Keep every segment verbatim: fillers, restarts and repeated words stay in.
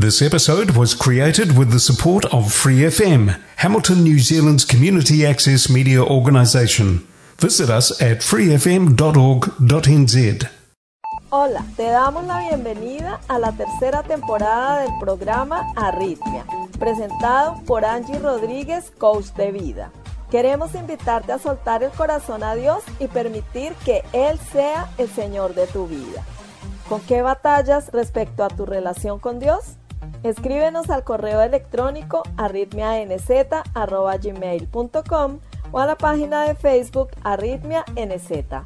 This episode was created with the support of Free F M, Hamilton, New Zealand's community access media organisation. Visit us at free f m dot org dot n z. Hola, te damos la bienvenida a la tercera temporada del programa Arritmia, presentado por Angie Rodríguez, coach de vida. Queremos invitarte a soltar el corazón a Dios y permitir que Él sea el Señor de tu vida. ¿Con qué batallas respecto a tu relación con Dios? Escríbenos al correo electrónico arritmia n z arroba gmail punto com o a la página de Facebook Arritmia N Z.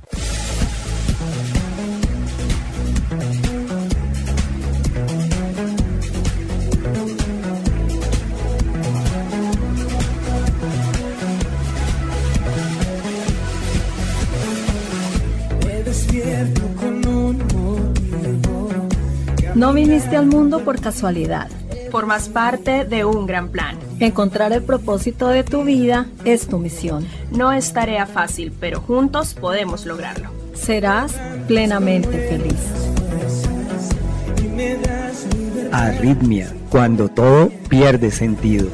No viniste al mundo por casualidad. Formas parte de un gran plan. Encontrar el propósito de tu vida es tu misión. No es tarea fácil, pero juntos podemos lograrlo. Serás plenamente feliz. Arritmia, cuando todo pierde sentido.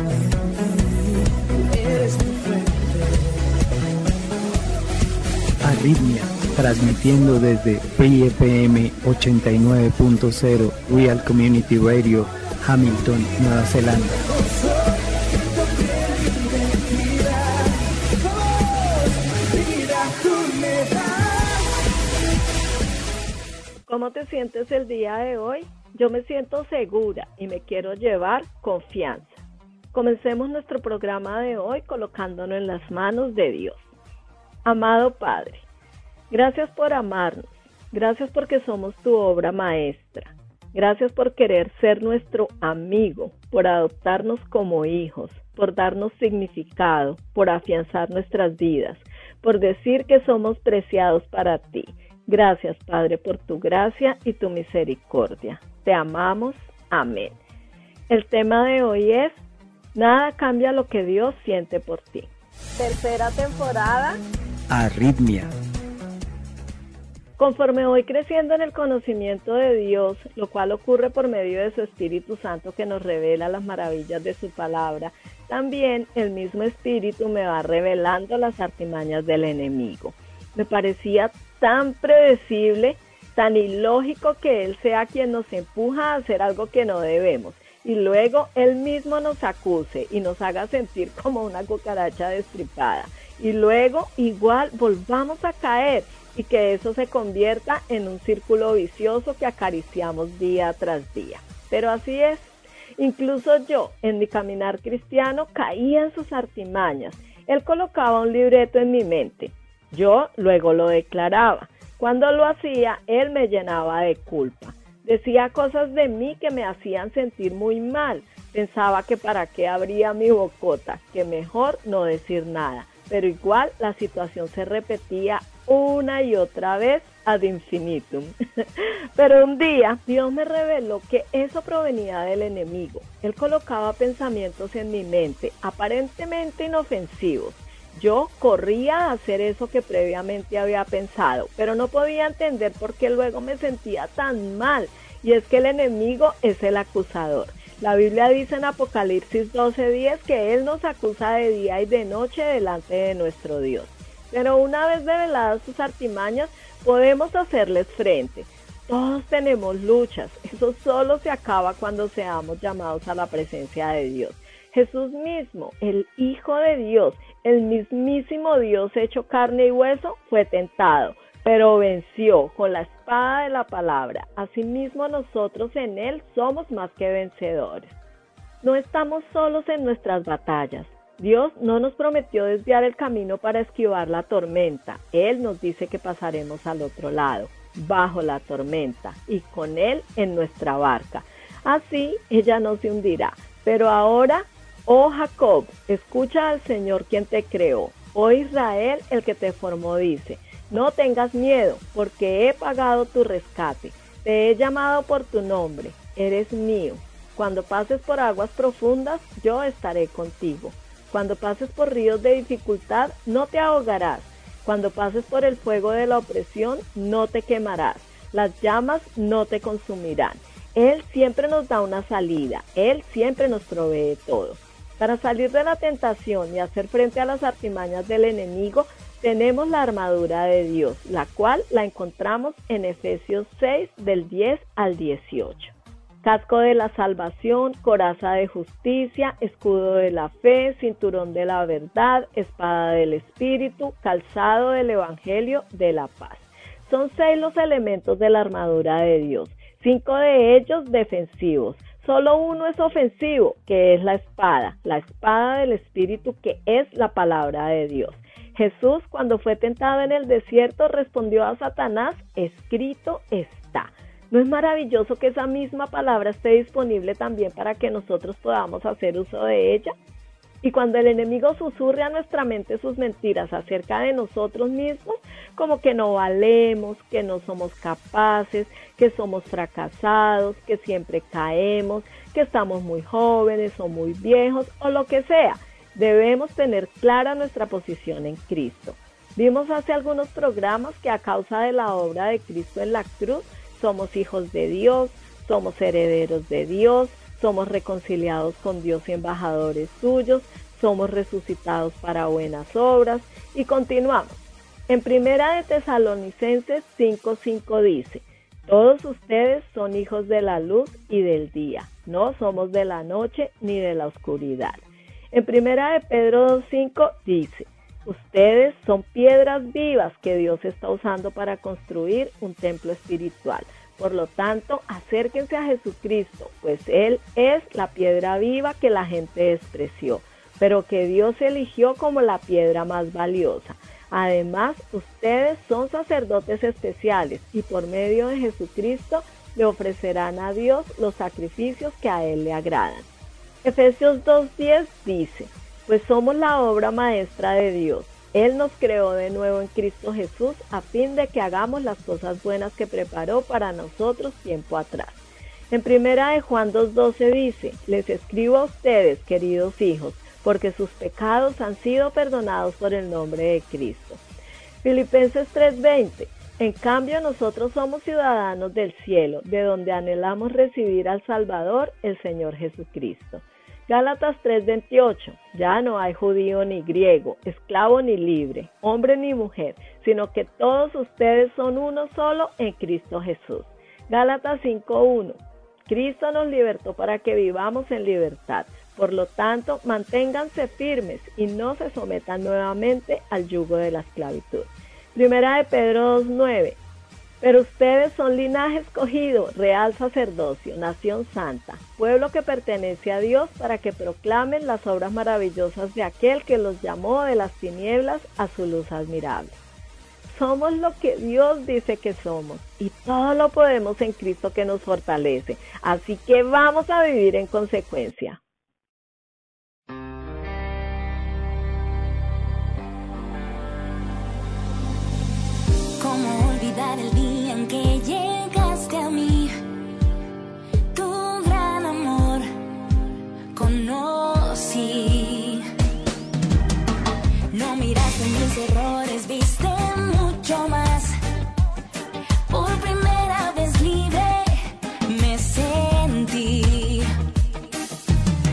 Arritmia, transmitiendo desde Free F M ochenta y nueve punto cero Real Community Radio, Hamilton, Nueva Zelanda. ¿Cómo te sientes el día de hoy? Yo me siento segura y me quiero llevar confianza. Comencemos nuestro programa de hoy colocándonos en las manos de Dios. Amado Padre, gracias por amarnos, gracias porque somos tu obra maestra, gracias por querer ser nuestro amigo, por adoptarnos como hijos, por darnos significado, por afianzar nuestras vidas, por decir que somos preciados para ti. Gracias, Padre, por tu gracia y tu misericordia. Te amamos. Amén. El tema de hoy es: nada cambia lo que Dios siente por ti. Tercera temporada. Arritmia. Conforme voy creciendo en el conocimiento de Dios, lo cual ocurre por medio de su Espíritu Santo que nos revela las maravillas de su palabra, también el mismo Espíritu me va revelando las artimañas del enemigo. Me parecía tan predecible, tan ilógico que Él sea quien nos empuja a hacer algo que no debemos, y luego Él mismo nos acuse y nos haga sentir como una cucaracha destripada, y luego igual volvamos a caer, y que eso se convierta en un círculo vicioso que acariciamos día tras día. Pero así es, incluso yo, en mi caminar cristiano, caía en sus artimañas. Él colocaba un libreto en mi mente, yo luego lo declaraba. Cuando lo hacía, él me llenaba de culpa. Decía cosas de mí que me hacían sentir muy mal. Pensaba que para qué abría mi bocota, que mejor no decir nada. Pero igual la situación se repetía una y otra vez ad infinitum. Pero un día Dios me reveló que eso provenía del enemigo. Él colocaba pensamientos en mi mente, aparentemente inofensivos. Yo corría a hacer eso que previamente había pensado, pero no podía entender por qué luego me sentía tan mal. Y es que el enemigo es el acusador. La Biblia dice en Apocalipsis doce diez que Él nos acusa de día y de noche delante de nuestro Dios. Pero una vez reveladas sus artimañas, podemos hacerles frente. Todos tenemos luchas. Eso solo se acaba cuando seamos llamados a la presencia de Dios. Jesús mismo, el Hijo de Dios, el mismísimo Dios hecho carne y hueso, fue tentado, pero venció con la espada de la palabra. Asimismo, nosotros en Él somos más que vencedores. No estamos solos en nuestras batallas. Dios no nos prometió desviar el camino para esquivar la tormenta. Él nos dice que pasaremos al otro lado, bajo la tormenta, y con Él en nuestra barca. Así ella no se hundirá. Pero ahora, oh Jacob, escucha al Señor quien te creó. Oh Israel, el que te formó, dice: no tengas miedo, porque he pagado tu rescate. Te he llamado por tu nombre, eres mío. Cuando pases por aguas profundas, yo estaré contigo. Cuando pases por ríos de dificultad, no te ahogarás. Cuando pases por el fuego de la opresión, no te quemarás. Las llamas no te consumirán. Él siempre nos da una salida, Él siempre nos provee todo. Para salir de la tentación y hacer frente a las artimañas del enemigo, tenemos la armadura de Dios, la cual la encontramos en Efesios seis, del diez al dieciocho. Casco de la salvación, coraza de justicia, escudo de la fe, cinturón de la verdad, espada del Espíritu, calzado del Evangelio de la paz. Son seis los elementos de la armadura de Dios, cinco de ellos defensivos. Solo uno es ofensivo, que es la espada, la espada del Espíritu, que es la palabra de Dios. Jesús, cuando fue tentado en el desierto, respondió a Satanás, escrito está. ¿No es maravilloso que esa misma palabra esté disponible también para que nosotros podamos hacer uso de ella? Y cuando el enemigo susurre a nuestra mente sus mentiras acerca de nosotros mismos, como que no valemos, que no somos capaces, que somos fracasados, que siempre caemos, que estamos muy jóvenes o muy viejos o lo que sea, debemos tener clara nuestra posición en Cristo. Vimos hace algunos programas que a causa de la obra de Cristo en la cruz, somos hijos de Dios, somos herederos de Dios, somos reconciliados con Dios y embajadores suyos, somos resucitados para buenas obras y continuamos. En Primera de Tesalonicenses cinco cinco dice, todos ustedes son hijos de la luz y del día, no somos de la noche ni de la oscuridad. En Primera de Pedro dos cinco dice, ustedes son piedras vivas que Dios está usando para construir un templo espiritual. Por lo tanto, acérquense a Jesucristo, pues Él es la piedra viva que la gente despreció, pero que Dios eligió como la piedra más valiosa. Además, ustedes son sacerdotes especiales y por medio de Jesucristo le ofrecerán a Dios los sacrificios que a Él le agradan. Efesios dos diez dice, pues somos la obra maestra de Dios. Él nos creó de nuevo en Cristo Jesús a fin de que hagamos las cosas buenas que preparó para nosotros tiempo atrás. En Primera de Juan dos doce dice, les escribo a ustedes, queridos hijos, porque sus pecados han sido perdonados por el nombre de Cristo. Filipenses tres veinte, en cambio nosotros somos ciudadanos del cielo, de donde anhelamos recibir al Salvador, el Señor Jesucristo. Gálatas tres veintiocho, ya no hay judío ni griego, esclavo ni libre, hombre ni mujer, sino que todos ustedes son uno solo en Cristo Jesús. Gálatas cinco uno, Cristo nos libertó para que vivamos en libertad, por lo tanto manténganse firmes y no se sometan nuevamente al yugo de la esclavitud. Primera de Pedro dos nueve, pero ustedes son linaje escogido, real sacerdocio, nación santa, pueblo que pertenece a Dios para que proclamen las obras maravillosas de aquel que los llamó de las tinieblas a su luz admirable. Somos lo que Dios dice que somos y todo lo podemos en Cristo que nos fortalece, así que vamos a vivir en consecuencia. ¿Cómo olvidar el día en que llegaste a mí? Tu gran amor conocí. No miraste mis errores, viste mucho más. Por primera vez libre me sentí.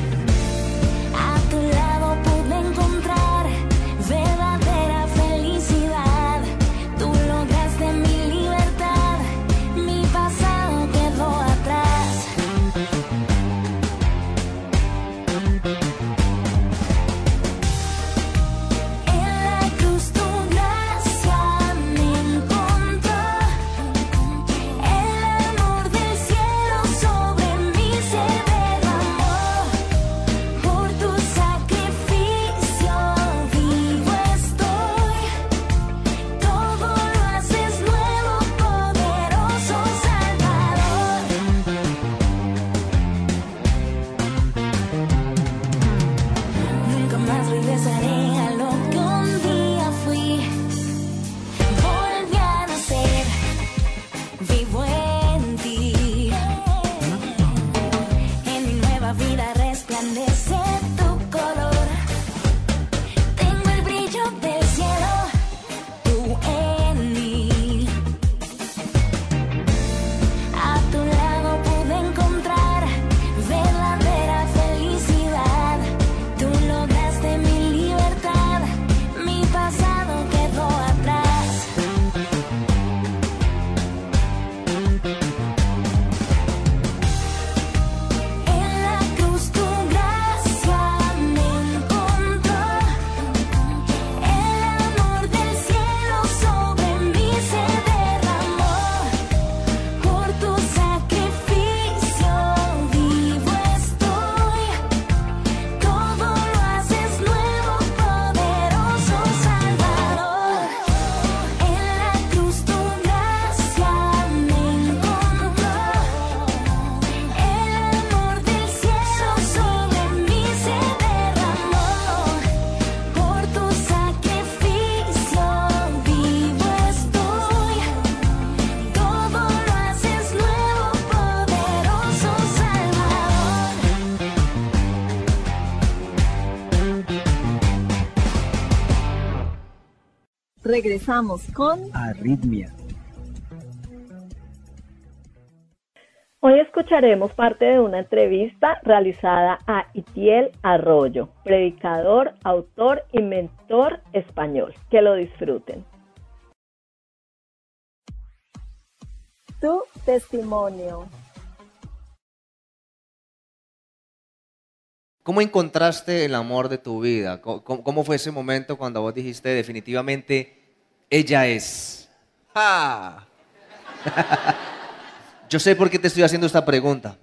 Regresamos con Arritmia. Hoy escucharemos parte de una entrevista realizada a Itiel Arroyo, predicador, autor y mentor español. Que lo disfruten. Tu testimonio. ¿Cómo encontraste el amor de tu vida? ¿Cómo, cómo fue ese momento cuando vos dijiste definitivamente, ella es? ¡Ah! Yo sé por qué te estoy haciendo esta pregunta.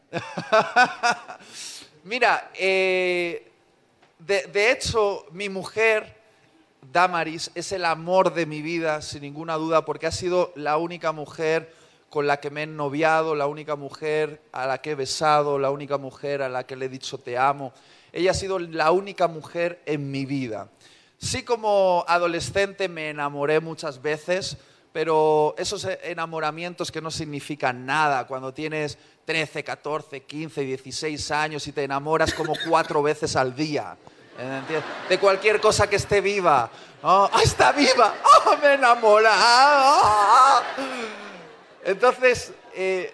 Mira, eh, de, de hecho, mi mujer, Damaris, es el amor de mi vida, sin ninguna duda, porque ha sido la única mujer con la que me he noviado, la única mujer a la que he besado, la única mujer a la que le he dicho te amo. Ella ha sido la única mujer en mi vida. Sí, como adolescente me enamoré muchas veces, pero esos enamoramientos que no significan nada, cuando tienes trece, catorce, quince, dieciséis años y te enamoras como cuatro veces al día, ¿entiendes? De cualquier cosa que esté viva. ¡Oh, está viva! ¡Oh, me enamora! ¡Oh! Entonces, eh,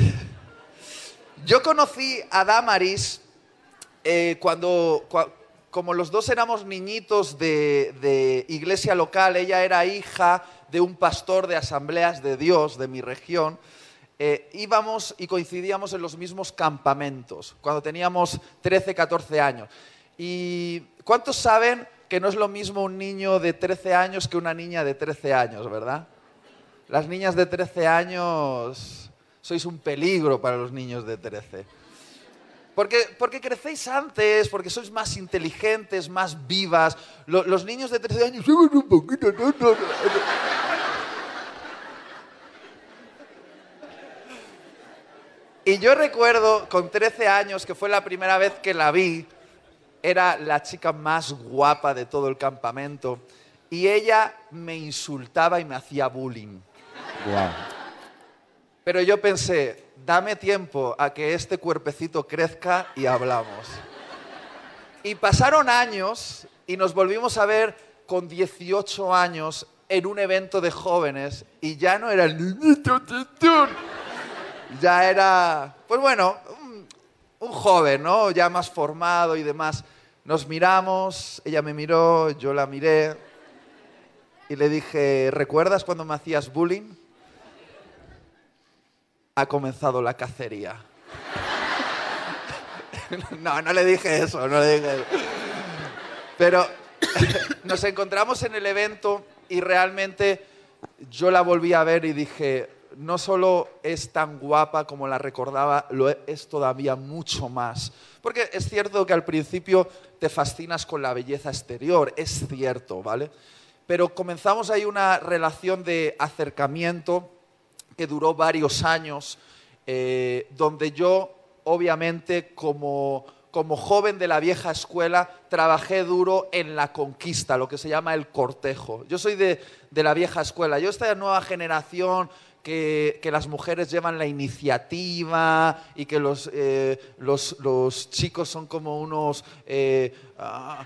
yo conocí a Damaris eh, cuando, cua, como los dos éramos niñitos de, de iglesia local, ella era hija de un pastor de Asambleas de Dios de mi región, eh, íbamos y coincidíamos en los mismos campamentos, cuando teníamos trece, catorce años. ¿Y cuántos saben que no es lo mismo un niño de trece años que una niña de trece años, verdad? Las niñas de trece años sois un peligro para los niños de trece. Porque, porque crecéis antes, porque sois más inteligentes, más vivas. Los, los niños de trece años somos un poquito... No, no, no. Y yo recuerdo con trece años, que fue la primera vez que la vi, era la chica más guapa de todo el campamento, y ella me insultaba y me hacía bullying. Wow. Pero yo pensé, dame tiempo a que este cuerpecito crezca y hablamos. Y pasaron años y nos volvimos a ver con dieciocho años en un evento de jóvenes y ya no era el niñito, ya era, pues bueno, un, un joven, ¿no? Ya más formado y demás. Nos miramos, ella me miró, yo la miré y le dije, ¿recuerdas cuando me hacías bullying? Ha comenzado la cacería. No, no le dije eso, no le dije eso. Pero nos encontramos en el evento y realmente yo la volví a ver y dije, no solo es tan guapa como la recordaba, lo es todavía mucho más. Porque es cierto que al principio te fascinas con la belleza exterior, es cierto, ¿vale? Pero comenzamos ahí una relación de acercamiento que duró varios años, eh, donde yo, obviamente, como, como joven de la vieja escuela, trabajé duro en la conquista, lo que se llama el cortejo. Yo soy de, de la vieja escuela. Yo esta nueva generación que, que las mujeres llevan la iniciativa y que los, eh, los, los chicos son como unos... Eh, ah,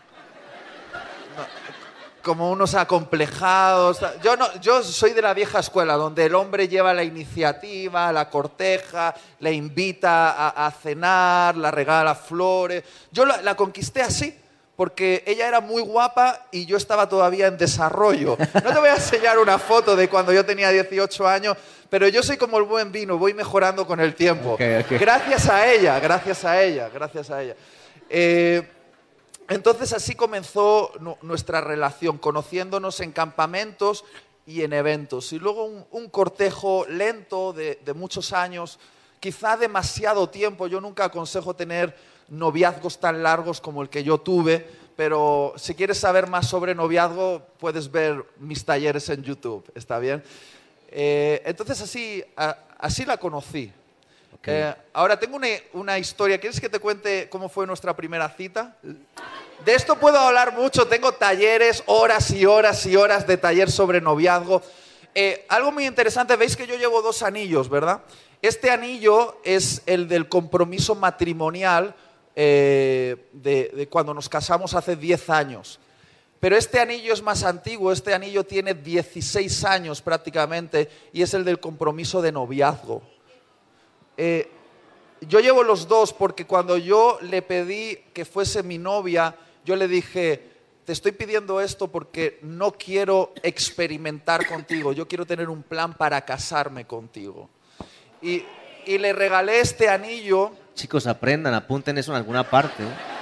no, como unos acomplejados. Yo, no, yo soy de la vieja escuela, donde el hombre lleva la iniciativa, la corteja, le invita a, a cenar, la regala flores. Yo la, la conquisté así, porque ella era muy guapa y yo estaba todavía en desarrollo. No te voy a enseñar una foto de cuando yo tenía dieciocho años, pero yo soy como el buen vino, voy mejorando con el tiempo. Okay, okay. Gracias a ella, gracias a ella, gracias a ella. Eh, Entonces así comenzó nuestra relación, conociéndonos en campamentos y en eventos. Y luego un, un cortejo lento de, de muchos años, quizá demasiado tiempo. Yo nunca aconsejo tener noviazgos tan largos como el que yo tuve, pero si quieres saber más sobre noviazgo, puedes ver mis talleres en YouTube, ¿está bien? Eh, entonces así, a, así la conocí. Okay. Eh, ahora tengo una, una historia. ¿Quieres que te cuente cómo fue nuestra primera cita? De esto puedo hablar mucho. Tengo talleres, horas y horas y horas de taller sobre noviazgo. Eh, algo muy interesante, veis que yo llevo dos anillos, ¿verdad? Este anillo es el del compromiso matrimonial eh, de, de cuando nos casamos hace diez años. Pero este anillo es más antiguo, este anillo tiene dieciséis años prácticamente y es el del compromiso de noviazgo. Eh, yo llevo los dos porque cuando yo le pedí que fuese mi novia, yo le dije, te estoy pidiendo esto porque no quiero experimentar contigo, yo quiero tener un plan para casarme contigo. Y, y le regalé este anillo. Chicos, aprendan, apunten eso en alguna parte.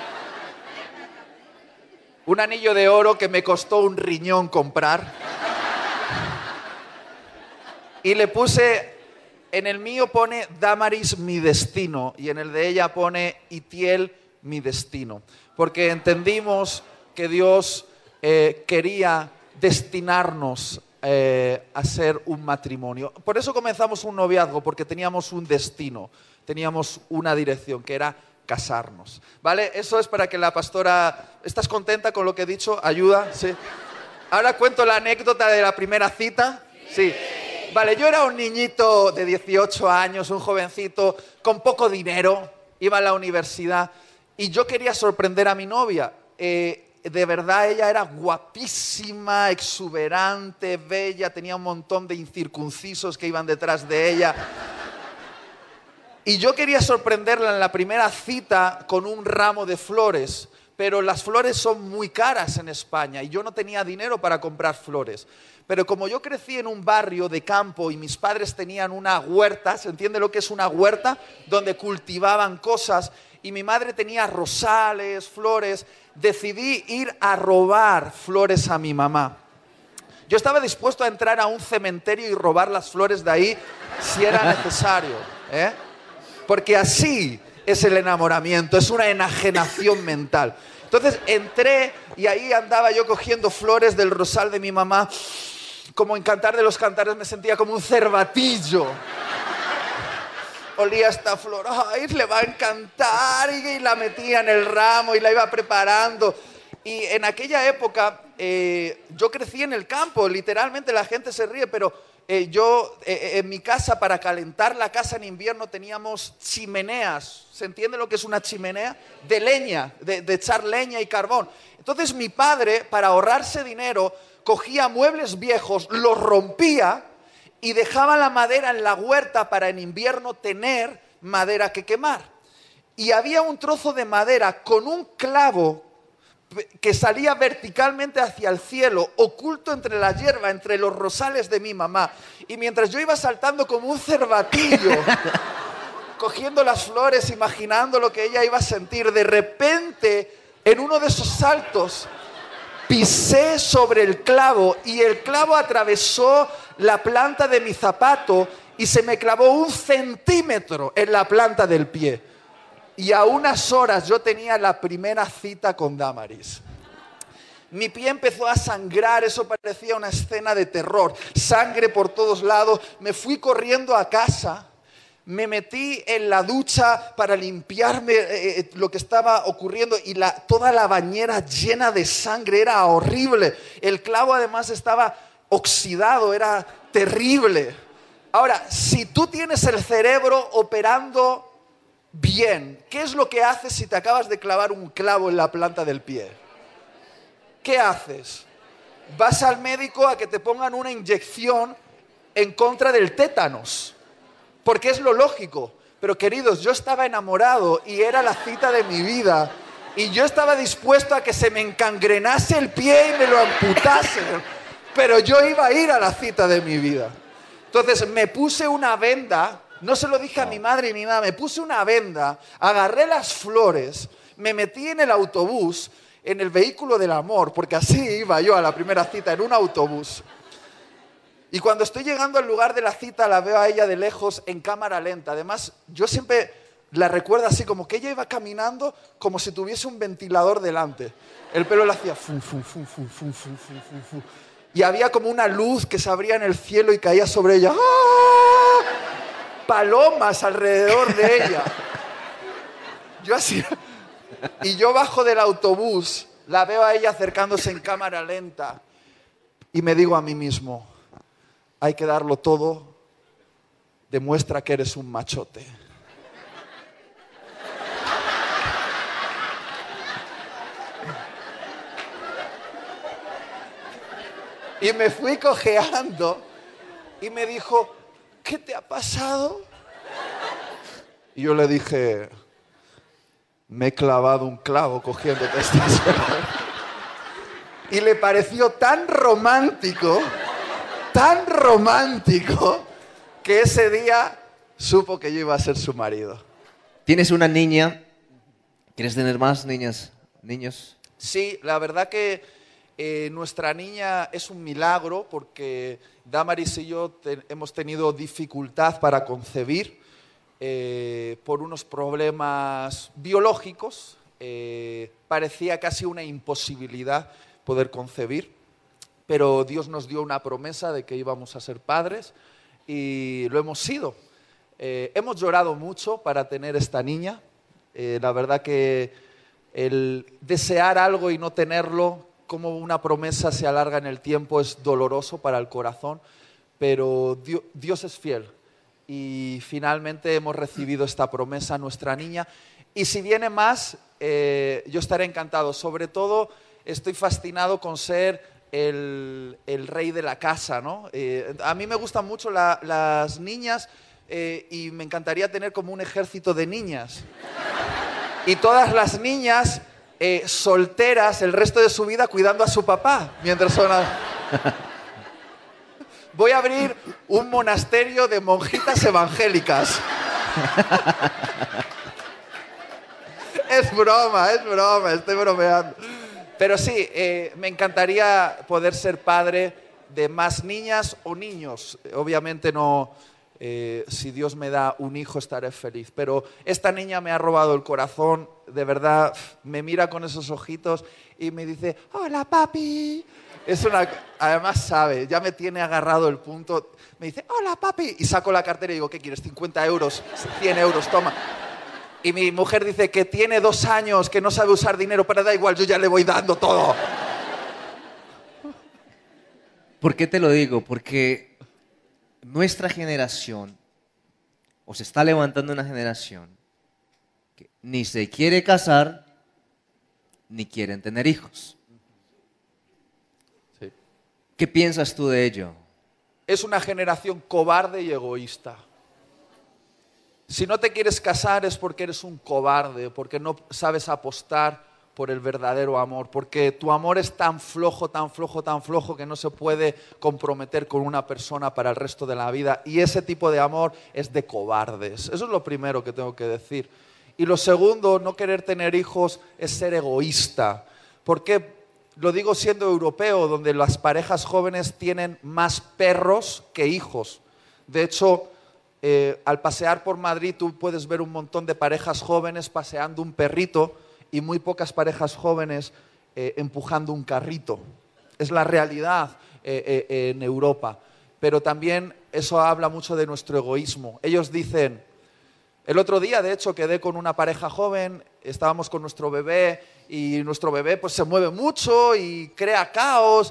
Un anillo de oro que me costó un riñón comprar. Y le puse, en el mío pone Damaris mi destino y en el de ella pone Itiel mi destino. Porque entendimos que Dios eh, quería destinarnos eh, a ser un matrimonio. Por eso comenzamos un noviazgo, porque teníamos un destino, teníamos una dirección, que era casarnos, ¿vale? Eso es para que la pastora... ¿Estás contenta con lo que he dicho? ¿Ayuda? Sí. Ahora cuento la anécdota de la primera cita. Sí. Vale, yo era un niñito de dieciocho años, un jovencito con poco dinero, iba a la universidad y yo quería sorprender a mi novia. Eh, de verdad, ella era guapísima, exuberante, bella, tenía un montón de incircuncisos que iban detrás de ella. Y yo quería sorprenderla en la primera cita con un ramo de flores, pero las flores son muy caras en España y yo no tenía dinero para comprar flores. Pero como yo crecí en un barrio de campo y mis padres tenían una huerta, ¿se entiende lo que es una huerta? Donde cultivaban cosas y mi madre tenía rosales, flores, decidí ir a robar flores a mi mamá. Yo estaba dispuesto a entrar a un cementerio y robar las flores de ahí si era necesario, ¿eh? Porque así es el enamoramiento, es una enajenación mental. Entonces entré y ahí andaba yo cogiendo flores del rosal de mi mamá. Como en Cantar de los Cantares me sentía como un cervatillo. Olía esta flor, ay, le va a encantar, y la metía en el ramo y la iba preparando. Y en aquella época eh, yo crecí en el campo, literalmente la gente se ríe, pero... Eh, yo eh, en mi casa, para calentar la casa en invierno, teníamos chimeneas. ¿Se entiende lo que es una chimenea? De leña, de, de echar leña y carbón. Entonces mi padre, para ahorrarse dinero, cogía muebles viejos, los rompía y dejaba la madera en la huerta para en invierno tener madera que quemar. Y había un trozo de madera con un clavo que salía verticalmente hacia el cielo, oculto entre la hierba, entre los rosales de mi mamá. Y mientras yo iba saltando como un cervatillo, cogiendo las flores, imaginando lo que ella iba a sentir, de repente, en uno de esos saltos, pisé sobre el clavo y el clavo atravesó la planta de mi zapato y se me clavó un centímetro en la planta del pie. Y a unas horas yo tenía la primera cita con Damaris. Mi pie empezó a sangrar, eso parecía una escena de terror. Sangre por todos lados. Me fui corriendo a casa, me metí en la ducha para limpiarme eh, lo que estaba ocurriendo y la, toda la bañera llena de sangre, era horrible. El clavo además estaba oxidado, era terrible. Ahora, si tú tienes el cerebro operando bien, ¿qué es lo que haces si te acabas de clavar un clavo en la planta del pie? ¿Qué haces? Vas al médico a que te pongan una inyección en contra del tétanos, porque es lo lógico. Pero queridos, yo estaba enamorado y era la cita de mi vida y yo estaba dispuesto a que se me encangrenase el pie y me lo amputasen, pero yo iba a ir a la cita de mi vida. Entonces me puse una venda. No se lo dije a mi madre ni nada, me puse una venda, agarré las flores, me metí en el autobús, en el vehículo del amor, porque así iba yo a la primera cita, en un autobús. Y cuando estoy llegando al lugar de la cita, la veo a ella de lejos en cámara lenta. Además, yo siempre la recuerdo así, como que ella iba caminando como si tuviese un ventilador delante. El pelo le hacía fum, fum, fum, fum, fum, fum, fum, fum, fum. Y había como una luz que se abría en el cielo y caía sobre ella. ¡Ah! Palomas alrededor de ella. Yo así. Y yo bajo del autobús, la veo a ella acercándose en cámara lenta y me digo a mí mismo, hay que darlo todo, demuestra que eres un machote. Y me fui cojeando y me dijo, ¿qué te ha pasado? Y yo le dije, me he clavado un clavo cogiendo testosterona. Y le pareció tan romántico, tan romántico, que ese día supo que yo iba a ser su marido. Tienes una niña. ¿Quieres tener más niñas, niños? Sí, la verdad que eh, nuestra niña es un milagro porque Damaris y yo te, hemos tenido dificultad para concebir eh, por unos problemas biológicos. Eh, parecía casi una imposibilidad poder concebir, pero Dios nos dio una promesa de que íbamos a ser padres y lo hemos sido. Eh, hemos llorado mucho para tener esta niña. Eh, la verdad que el desear algo y no tenerlo, como una promesa se alarga en el tiempo, es doloroso para el corazón, pero Dios, Dios es fiel y finalmente hemos recibido esta promesa, nuestra niña. Y si viene más, eh, yo estaré encantado. Sobre todo, estoy fascinado con ser el, el rey de la casa, ¿no? Eh, a mí me gustan mucho la, las niñas eh, y me encantaría tener como un ejército de niñas. Y todas las niñas eh, solteras el resto de su vida cuidando a su papá mientras son... A... Voy a abrir un monasterio de monjitas evangélicas. Es broma, es broma, estoy bromeando. Pero sí, eh, me encantaría poder ser padre de más niñas o niños. Obviamente no, eh, si Dios me da un hijo estaré feliz. Pero esta niña me ha robado el corazón, de verdad, me mira con esos ojitos y me dice, hola papi. Es una, además sabe, ya me tiene agarrado el punto. Me dice, hola papi. Y saco la cartera y digo, ¿qué quieres? cincuenta euros, cien euros, toma. Y mi mujer dice que tiene dos años, que no sabe usar dinero, pero da igual, yo ya le voy dando todo. ¿Por qué te lo digo? Porque nuestra generación, o se está levantando una generación, que ni se quiere casar, ni quieren tener hijos. Sí. ¿Qué piensas tú de ello? Es una generación cobarde y egoísta. Si no te quieres casar es porque eres un cobarde, porque no sabes apostar por el verdadero amor, porque tu amor es tan flojo, tan flojo, tan flojo que no se puede comprometer con una persona para el resto de la vida. Y ese tipo de amor es de cobardes. Eso es lo primero que tengo que decir. Y lo segundo, no querer tener hijos es ser egoísta. ¿Por qué? Lo digo siendo europeo, donde las parejas jóvenes tienen más perros que hijos. De hecho, Eh, al pasear por Madrid tú puedes ver un montón de parejas jóvenes paseando un perrito y muy pocas parejas jóvenes eh, empujando un carrito. Es la realidad eh, eh, en Europa. Pero también eso habla mucho de nuestro egoísmo. Ellos dicen, el otro día de hecho quedé con una pareja joven, estábamos con nuestro bebé y nuestro bebé pues se mueve mucho y crea caos.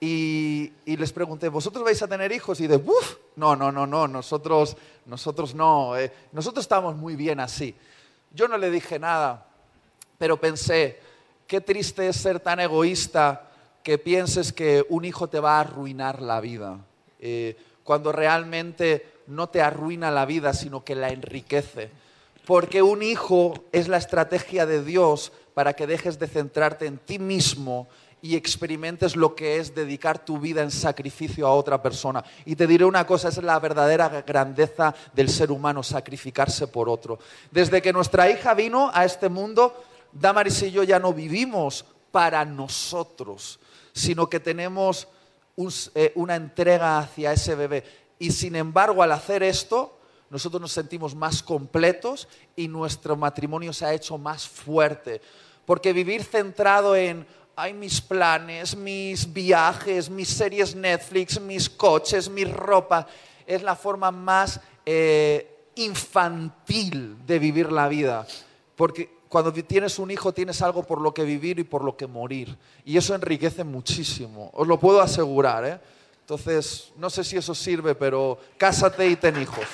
Y, y les pregunté, ¿vosotros vais a tener hijos? Y de, uff, no, no, no, no, nosotros, nosotros no, eh, nosotros estamos muy bien así. Yo no le dije nada, pero pensé, qué triste es ser tan egoísta que pienses que un hijo te va a arruinar la vida, eh, cuando realmente no te arruina la vida, sino que la enriquece. Porque un hijo es la estrategia de Dios para que dejes de centrarte en ti mismo y experimentes lo que es dedicar tu vida en sacrificio a otra persona. Y te diré una cosa, es la verdadera grandeza del ser humano, sacrificarse por otro. Desde que nuestra hija vino a este mundo, Damaris y yo ya no vivimos para nosotros, sino que tenemos un, eh, una entrega hacia ese bebé. Y sin embargo, al hacer esto, nosotros nos sentimos más completos y nuestro matrimonio se ha hecho más fuerte. Porque vivir centrado en hay mis planes, mis viajes, mis series Netflix, mis coches, mi ropa, es la forma más eh, infantil de vivir la vida. Porque cuando tienes un hijo tienes algo por lo que vivir y por lo que morir. Y eso enriquece muchísimo, os lo puedo asegurar, ¿eh? Entonces, no sé si eso sirve, pero cásate y ten hijos.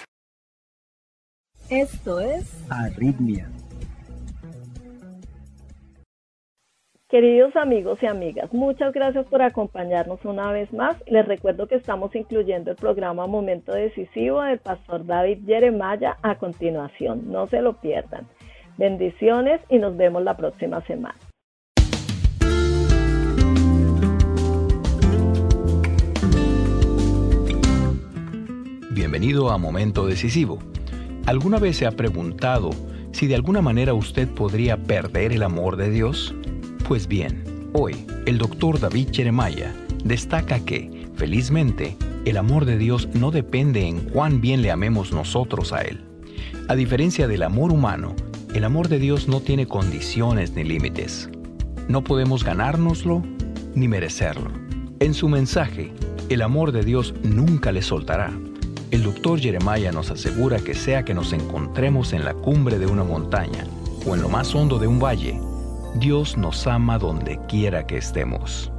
Esto es Arritmia. Queridos amigos y amigas, muchas gracias por acompañarnos una vez más. Les recuerdo que estamos incluyendo el programa Momento Decisivo del pastor David Jeremiah a continuación. No se lo pierdan. Bendiciones y nos vemos la próxima semana. Bienvenido a Momento Decisivo. ¿Alguna vez se ha preguntado si de alguna manera usted podría perder el amor de Dios? Pues bien, hoy el doctor David Jeremiah destaca que, felizmente, el amor de Dios no depende en cuán bien le amemos nosotros a Él. A diferencia del amor humano, el amor de Dios no tiene condiciones ni límites. No podemos ganárnoslo ni merecerlo. En su mensaje, el amor de Dios nunca le soltará. El doctor Jeremiah nos asegura que sea que nos encontremos en la cumbre de una montaña o en lo más hondo de un valle, Dios nos ama donde quiera que estemos.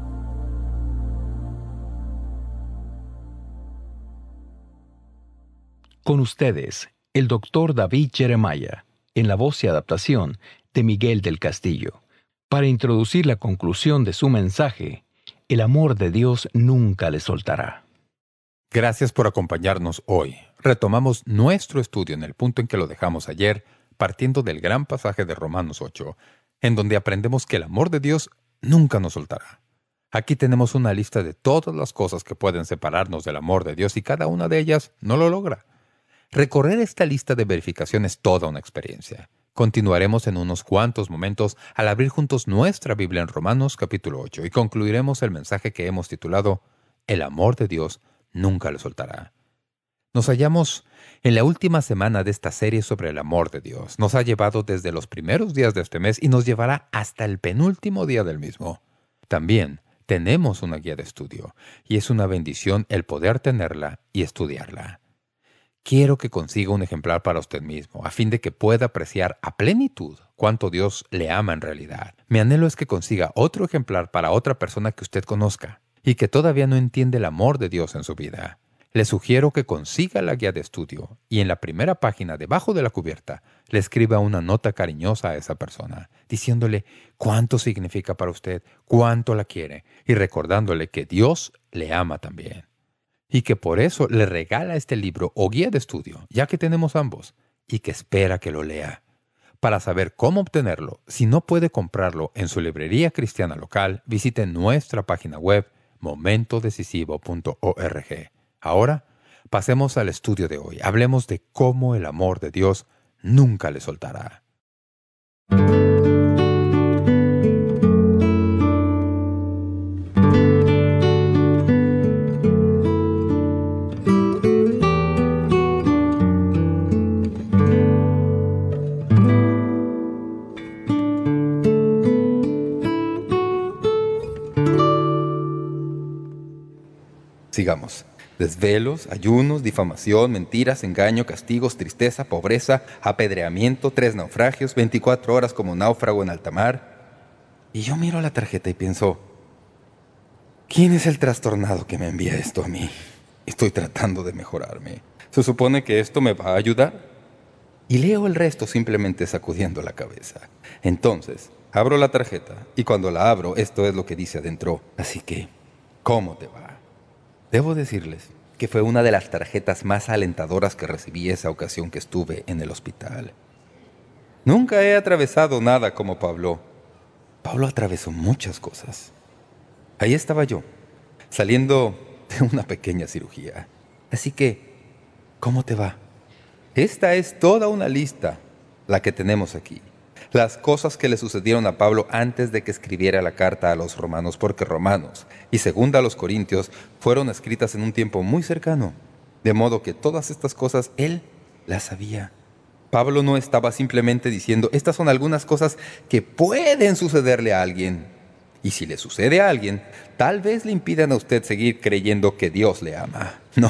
Con ustedes, el doctor David Jeremiah, en la voz y adaptación de Miguel del Castillo, para introducir la conclusión de su mensaje, el amor de Dios nunca le soltará. Gracias por acompañarnos hoy. Retomamos nuestro estudio en el punto en que lo dejamos ayer, partiendo del gran pasaje de Romanos ocho, en donde aprendemos que el amor de Dios nunca nos soltará. Aquí tenemos una lista de todas las cosas que pueden separarnos del amor de Dios y cada una de ellas no lo logra. Recorrer esta lista de verificación es toda una experiencia. Continuaremos en unos cuantos momentos al abrir juntos nuestra Biblia en Romanos capítulo ocho y concluiremos el mensaje que hemos titulado El amor de Dios nunca le soltará. Nos hallamos en la última semana de esta serie sobre el amor de Dios. Nos ha llevado desde los primeros días de este mes y nos llevará hasta el penúltimo día del mismo. También tenemos una guía de estudio, y es una bendición el poder tenerla y estudiarla. Quiero que consiga un ejemplar para usted mismo, a fin de que pueda apreciar a plenitud cuánto Dios le ama en realidad. Mi anhelo es que consiga otro ejemplar para otra persona que usted conozca, y que todavía no entiende el amor de Dios en su vida. Le sugiero que consiga la guía de estudio y en la primera página, debajo de la cubierta, le escriba una nota cariñosa a esa persona, diciéndole cuánto significa para usted, cuánto la quiere, y recordándole que Dios le ama también. Y que por eso le regala este libro o guía de estudio, ya que tenemos ambos, y que espera que lo lea. Para saber cómo obtenerlo, si no puede comprarlo en su librería cristiana local, visite nuestra página web momento decisivo punto org. Ahora, pasemos al estudio de hoy. Hablemos de cómo el amor de Dios nunca le soltará. Sigamos. Desvelos, ayunos, difamación, mentiras, engaño, castigos, tristeza, pobreza, apedreamiento, tres naufragios, veinticuatro horas como náufrago en alta mar. Y yo miro la tarjeta y pienso, ¿quién es el trastornado que me envía esto a mí? Estoy tratando de mejorarme. ¿Se supone que esto me va a ayudar? Y leo el resto simplemente sacudiendo la cabeza. Entonces, abro la tarjeta y cuando la abro, esto es lo que dice adentro. Así que, ¿cómo te va? Debo decirles que fue una de las tarjetas más alentadoras que recibí esa ocasión que estuve en el hospital. Nunca he atravesado nada como Pablo. Pablo atravesó muchas cosas. Ahí estaba yo, saliendo de una pequeña cirugía. Así que, ¿cómo te va? Esta es toda una lista, la que tenemos aquí. Las cosas que le sucedieron a Pablo antes de que escribiera la carta a los romanos, porque Romanos y Segunda a los Corintios fueron escritas en un tiempo muy cercano, de modo que todas estas cosas él las sabía. Pablo no estaba simplemente diciendo, estas son algunas cosas que pueden sucederle a alguien. Y si le sucede a alguien, tal vez le impidan a usted seguir creyendo que Dios le ama. No.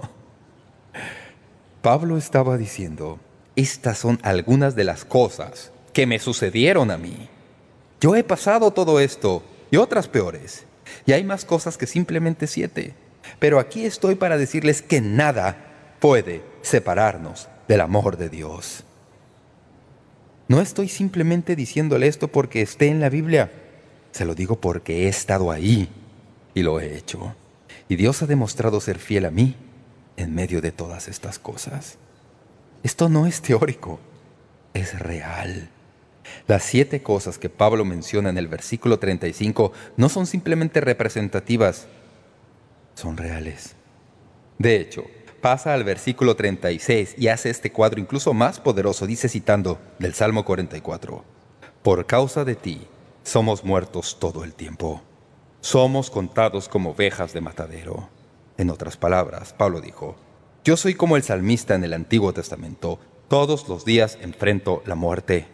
Pablo estaba diciendo, estas son algunas de las cosas que me sucedieron a mí. Yo he pasado todo esto y otras peores. Y hay más cosas que simplemente siete. Pero aquí estoy para decirles que nada puede separarnos del amor de Dios. No estoy simplemente diciéndole esto porque esté en la Biblia. Se lo digo porque he estado ahí y lo he hecho. Y Dios ha demostrado ser fiel a mí en medio de todas estas cosas. Esto no es teórico, es real. Las siete cosas que Pablo menciona en el versículo treinta y cinco no son simplemente representativas, son reales. De hecho, pasa al versículo treinta y seis y hace este cuadro incluso más poderoso. Dice citando del Salmo cuarenta y cuatro, «Por causa de ti somos muertos todo el tiempo. Somos contados como ovejas de matadero». En otras palabras, Pablo dijo, «Yo soy como el salmista en el Antiguo Testamento. Todos los días enfrento la muerte».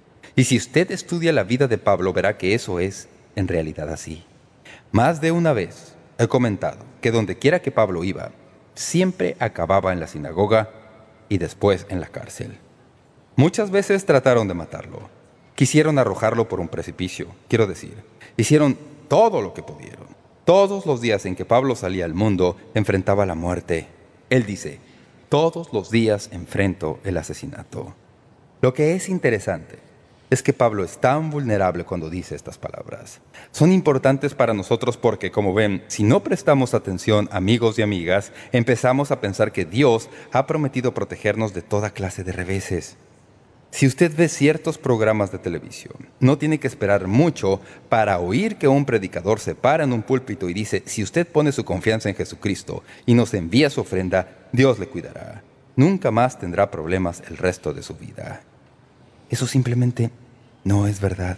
Y si usted estudia la vida de Pablo, verá que eso es en realidad así. Más de una vez he comentado que donde quiera que Pablo iba, siempre acababa en la sinagoga y después en la cárcel. Muchas veces trataron de matarlo. Quisieron arrojarlo por un precipicio. Quiero decir, hicieron todo lo que pudieron. Todos los días en que Pablo salía al mundo, enfrentaba la muerte. Él dice, todos los días enfrento el asesinato. Lo que es interesante es que Pablo es tan vulnerable cuando dice estas palabras. Son importantes para nosotros porque, como ven, si no prestamos atención, amigos y amigas, empezamos a pensar que Dios ha prometido protegernos de toda clase de reveses. Si usted ve ciertos programas de televisión, no tiene que esperar mucho para oír que un predicador se para en un púlpito y dice, si usted pone su confianza en Jesucristo y nos envía su ofrenda, Dios le cuidará. Nunca más tendrá problemas el resto de su vida. Eso simplemente no es verdad.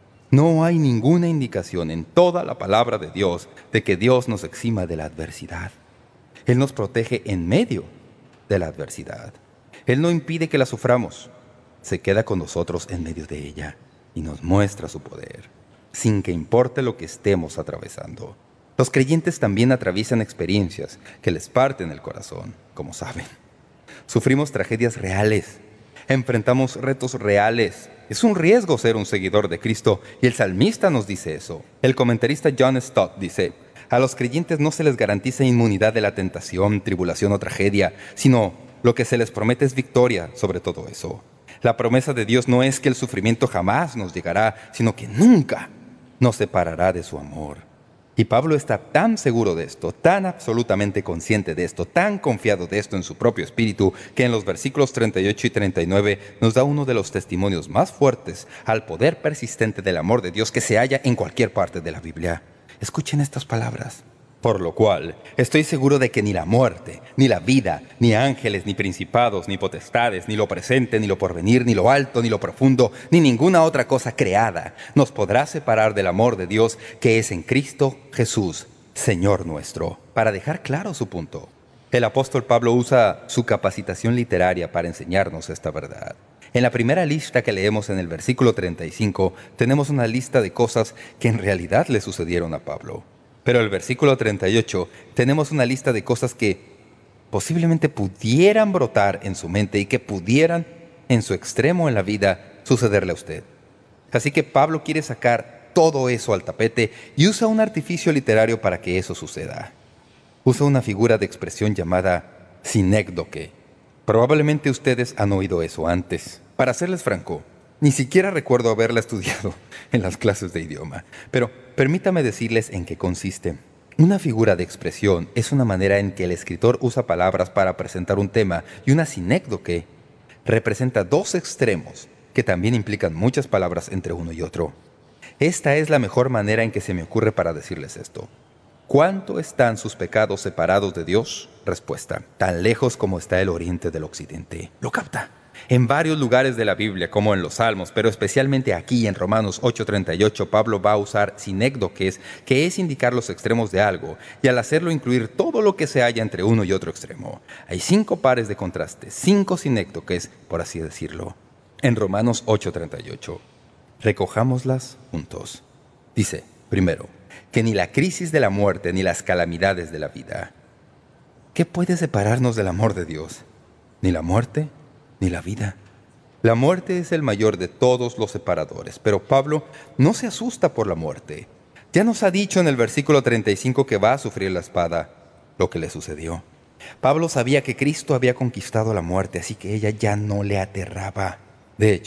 No hay ninguna indicación en toda la palabra de Dios de que Dios nos exima de la adversidad. Él nos protege en medio de la adversidad. Él no impide que la suframos. Se queda con nosotros en medio de ella y nos muestra su poder, sin que importe lo que estemos atravesando. Los creyentes también atraviesan experiencias que les parten el corazón, como saben. Sufrimos tragedias reales. Enfrentamos retos reales. Es un riesgo ser un seguidor de Cristo, y el salmista nos dice eso. El comentarista John Stott dice, a los creyentes no se les garantiza inmunidad de la tentación, tribulación o tragedia, sino lo que se les promete es victoria sobre todo eso. La promesa de Dios no es que el sufrimiento jamás nos llegará, sino que nunca nos separará de su amor. Y Pablo está tan seguro de esto, tan absolutamente consciente de esto, tan confiado de esto en su propio espíritu, que en los versículos treinta y ocho y treinta y nueve nos da uno de los testimonios más fuertes al poder persistente del amor de Dios que se halla en cualquier parte de la Biblia. Escuchen estas palabras. Por lo cual, estoy seguro de que ni la muerte, ni la vida, ni ángeles, ni principados, ni potestades, ni lo presente, ni lo porvenir, ni lo alto, ni lo profundo, ni ninguna otra cosa creada nos podrá separar del amor de Dios que es en Cristo Jesús, Señor nuestro. Para dejar claro su punto, el apóstol Pablo usa su capacitación literaria para enseñarnos esta verdad. En la primera lista que leemos en el versículo treinta y cinco, tenemos una lista de cosas que en realidad le sucedieron a Pablo. Pero en el versículo treinta y ocho tenemos una lista de cosas que posiblemente pudieran brotar en su mente y que pudieran, en su extremo en la vida, sucederle a usted. Así que Pablo quiere sacar todo eso al tapete y usa un artificio literario para que eso suceda. Usa una figura de expresión llamada sinécdoque. Probablemente ustedes han oído eso antes. Para serles franco, ni siquiera recuerdo haberla estudiado en las clases de idioma. Pero permítame decirles en qué consiste. Una figura de expresión es una manera en que el escritor usa palabras para presentar un tema, y una sinécdoque representa dos extremos que también implican muchas palabras entre uno y otro. Esta es la mejor manera en que se me ocurre para decirles esto. ¿Cuánto están sus pecados separados de Dios? Respuesta: tan lejos como está el oriente del occidente. ¿Lo capta? En varios lugares de la Biblia, como en los Salmos, pero especialmente aquí en Romanos ocho treinta y ocho, Pablo va a usar sinécdoques, que es indicar los extremos de algo, y al hacerlo incluir todo lo que se halla entre uno y otro extremo. Hay cinco pares de contrastes, cinco sinécdoques, por así decirlo. En Romanos ocho treinta y ocho, recojámoslas juntos. Dice, primero, que ni la crisis de la muerte ni las calamidades de la vida. ¿Qué puede separarnos del amor de Dios? Ni la muerte ni la vida. La muerte es el mayor de todos los separadores, pero Pablo no se asusta por la muerte. Ya nos ha dicho en el versículo treinta y cinco que va a sufrir la espada, lo que le sucedió. Pablo sabía que Cristo había conquistado la muerte, así que ella ya no le aterraba. De hecho,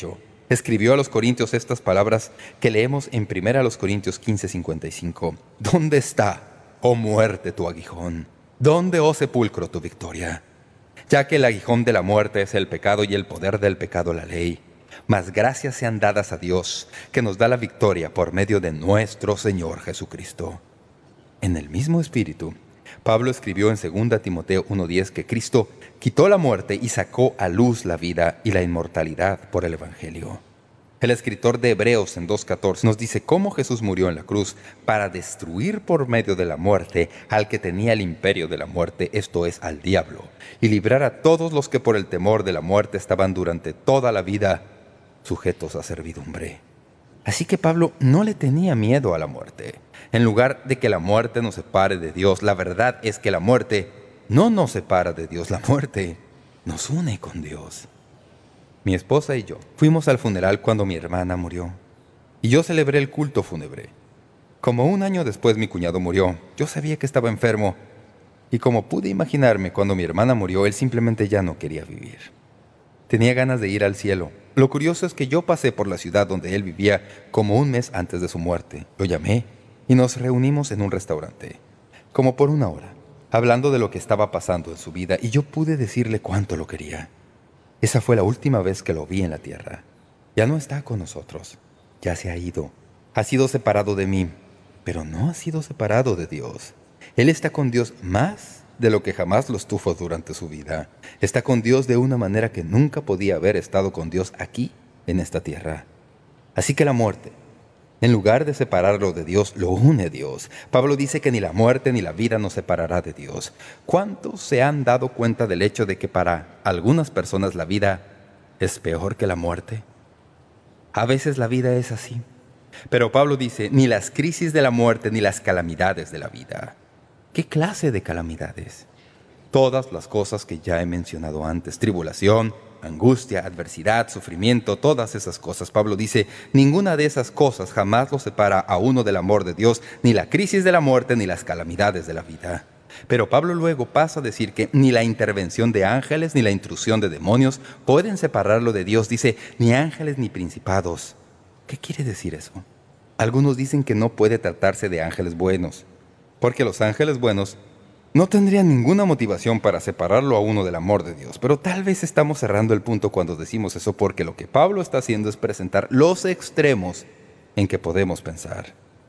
escribió a los Corintios estas palabras que leemos en primera Corintios quince, cincuenta y cinco. ¿Dónde está, oh muerte, tu aguijón? ¿Dónde, oh sepulcro, tu victoria? Ya que el aguijón de la muerte es el pecado y el poder del pecado la ley. Mas gracias sean dadas a Dios, que nos da la victoria por medio de nuestro Señor Jesucristo. En el mismo espíritu, Pablo escribió en segunda Timoteo uno diez que Cristo quitó la muerte y sacó a luz la vida y la inmortalidad por el Evangelio. El escritor de Hebreos en dos catorce nos dice cómo Jesús murió en la cruz para destruir por medio de la muerte al que tenía el imperio de la muerte, esto es, al diablo, y librar a todos los que por el temor de la muerte estaban durante toda la vida sujetos a servidumbre. Así que Pablo no le tenía miedo a la muerte. En lugar de que la muerte nos separe de Dios, la verdad es que la muerte no nos separa de Dios, la muerte nos une con Dios. Mi esposa y yo fuimos al funeral cuando mi hermana murió, y yo celebré el culto fúnebre. Como un año después mi cuñado murió, yo sabía que estaba enfermo, y como pude imaginarme cuando mi hermana murió, él simplemente ya no quería vivir. Tenía ganas de ir al cielo. Lo curioso es que yo pasé por la ciudad donde él vivía como un mes antes de su muerte. Lo llamé y nos reunimos en un restaurante, como por una hora, hablando de lo que estaba pasando en su vida, y yo pude decirle cuánto lo quería. Esa fue la última vez que lo vi en la tierra. Ya no está con nosotros. Ya se ha ido. Ha sido separado de mí, pero no ha sido separado de Dios. Él está con Dios más de lo que jamás lo estuvo durante su vida. Está con Dios de una manera que nunca podía haber estado con Dios aquí, en esta tierra. Así que la muerte, en lugar de separarlo de Dios, lo une Dios. Pablo dice que ni la muerte ni la vida nos separará de Dios. ¿Cuántos se han dado cuenta del hecho de que para algunas personas la vida es peor que la muerte? A veces la vida es así. Pero Pablo dice, ni las crisis de la muerte ni las calamidades de la vida. ¿Qué clase de calamidades? Todas las cosas que ya he mencionado antes, tribulación, angustia, adversidad, sufrimiento, todas esas cosas. Pablo dice, ninguna de esas cosas jamás lo separa a uno del amor de Dios, ni la crisis de la muerte, ni las calamidades de la vida. Pero Pablo luego pasa a decir que ni la intervención de ángeles, ni la intrusión de demonios pueden separarlo de Dios. Dice, ni ángeles ni principados. ¿Qué quiere decir eso? Algunos dicen que no puede tratarse de ángeles buenos, porque los ángeles buenos no tendrían ninguna motivación para separarlo a uno del amor de Dios. Pero tal vez estamos cerrando el punto cuando decimos eso, porque lo que Pablo está haciendo es presentar los extremos en que podemos pensar.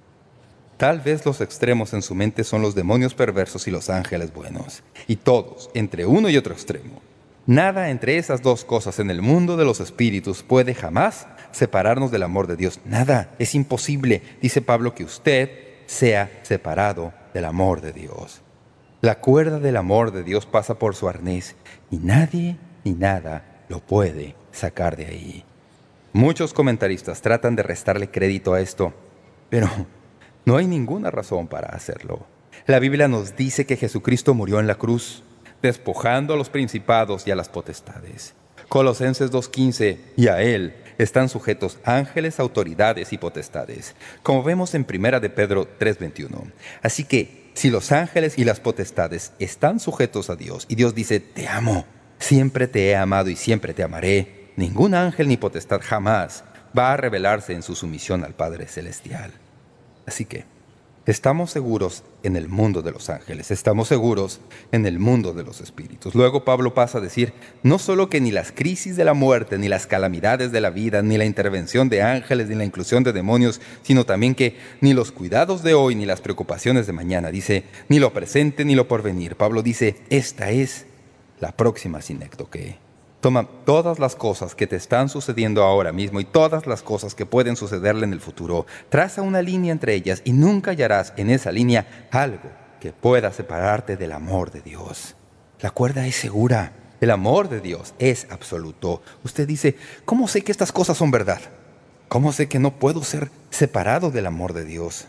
Tal vez los extremos en su mente son los demonios perversos y los ángeles buenos. Y todos, entre uno y otro extremo. Nada entre esas dos cosas en el mundo de los espíritus puede jamás separarnos del amor de Dios. Nada, es imposible, dice Pablo, que usted sea separado del amor de Dios. La cuerda del amor de Dios pasa por su arnés y nadie ni nada lo puede sacar de ahí. Muchos comentaristas tratan de restarle crédito a esto, pero no hay ninguna razón para hacerlo. La Biblia nos dice que Jesucristo murió en la cruz, despojando a los principados y a las potestades. Colosenses dos quince, y a Él están sujetos ángeles, autoridades y potestades, como vemos en primera de Pedro tres veintiuno. Así que, si los ángeles y las potestades están sujetos a Dios, y Dios dice, te amo, siempre te he amado y siempre te amaré, ningún ángel ni potestad jamás va a rebelarse en su sumisión al Padre Celestial. Así que, estamos seguros en el mundo de los ángeles, estamos seguros en el mundo de los espíritus. Luego Pablo pasa a decir, no solo que ni las crisis de la muerte, ni las calamidades de la vida, ni la intervención de ángeles, ni la inclusión de demonios, sino también que ni los cuidados de hoy, ni las preocupaciones de mañana, dice, ni lo presente, ni lo porvenir. Pablo dice, esta es la próxima sinécdoque. Toma todas las cosas que te están sucediendo ahora mismo y todas las cosas que pueden sucederle en el futuro. Traza una línea entre ellas y nunca hallarás en esa línea algo que pueda separarte del amor de Dios. La cuerda es segura. El amor de Dios es absoluto. Usted dice, ¿cómo sé que estas cosas son verdad? ¿Cómo sé que no puedo ser separado del amor de Dios?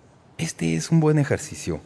Este es un buen ejercicio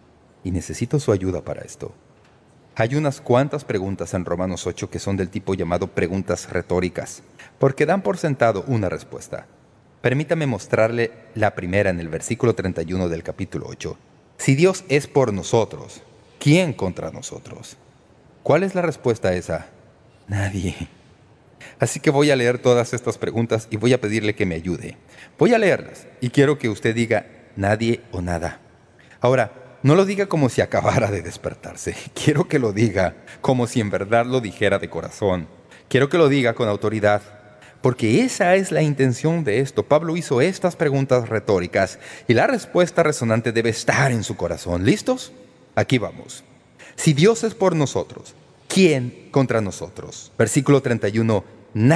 y necesito su ayuda para esto. Hay unas cuantas preguntas en Romanos ocho que son del tipo llamado preguntas retóricas, porque dan por sentado una respuesta. Permítame mostrarle la primera en el versículo treinta y uno del capítulo ocho. Si Dios es por nosotros, ¿quién contra nosotros? ¿Cuál es la respuesta a esa? Nadie. Así que voy a leer todas estas preguntas y voy a pedirle que me ayude. Voy a leerlas y quiero que usted diga nadie o nada. Ahora, no lo diga como si acabara de despertarse. Quiero que lo diga como si en verdad lo dijera de corazón. Quiero que lo diga con autoridad, porque esa es la intención de esto. Pablo hizo estas preguntas retóricas y la respuesta resonante debe estar en su corazón. ¿Listos? Aquí vamos. Si Dios es por nosotros, ¿quién contra nosotros? Versículo treinta y uno.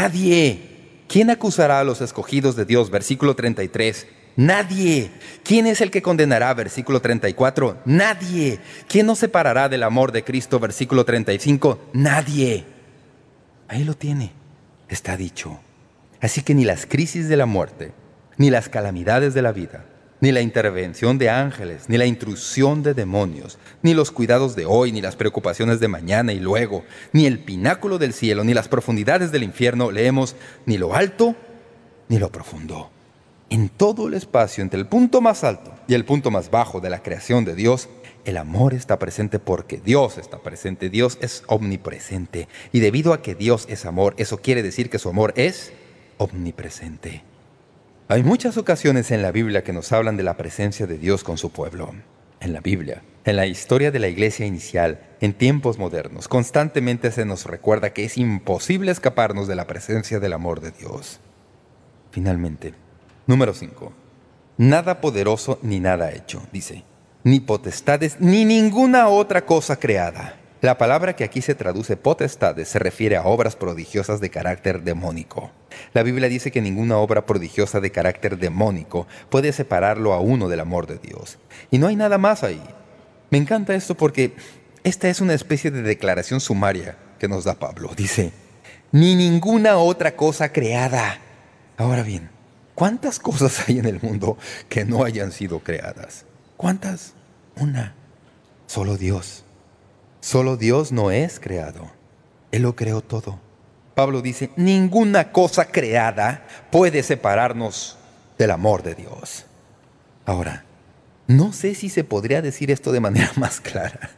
Nadie. ¿Quién acusará a los escogidos de Dios? Versículo treinta y tres. Nadie. ¿Quién es el que condenará? Versículo treinta y cuatro. Nadie. ¿Quién nos separará del amor de Cristo? Versículo treinta y cinco. Nadie. Ahí lo tiene. Está dicho. Así que ni las crisis de la muerte, ni las calamidades de la vida, ni la intervención de ángeles, ni la intrusión de demonios, ni los cuidados de hoy, ni las preocupaciones de mañana y luego, ni el pináculo del cielo, ni las profundidades del infierno, leemos, ni lo alto, ni lo profundo. En todo el espacio entre el punto más alto y el punto más bajo de la creación de Dios, el amor está presente porque Dios está presente. Dios es omnipresente. Y debido a que Dios es amor, eso quiere decir que su amor es omnipresente. Hay muchas ocasiones en la Biblia que nos hablan de la presencia de Dios con su pueblo. En la Biblia, en la historia de la iglesia inicial, en tiempos modernos, constantemente se nos recuerda que es imposible escaparnos de la presencia del amor de Dios. Finalmente, número cinco. Nada poderoso ni nada hecho, dice, ni potestades ni ninguna otra cosa creada. La palabra que aquí se traduce potestades se refiere a obras prodigiosas de carácter demónico. La Biblia dice que ninguna obra prodigiosa de carácter demónico puede separarlo a uno del amor de Dios. Y no hay nada más ahí. Me encanta esto porque esta es una especie de declaración sumaria que nos da Pablo. Dice, ni ninguna otra cosa creada. Ahora bien, ¿cuántas cosas hay en el mundo que no hayan sido creadas? ¿Cuántas? Una. Solo Dios. Solo Dios no es creado. Él lo creó todo. Pablo dice, ninguna cosa creada puede separarnos del amor de Dios. Ahora, no sé si se podría decir esto de manera más clara.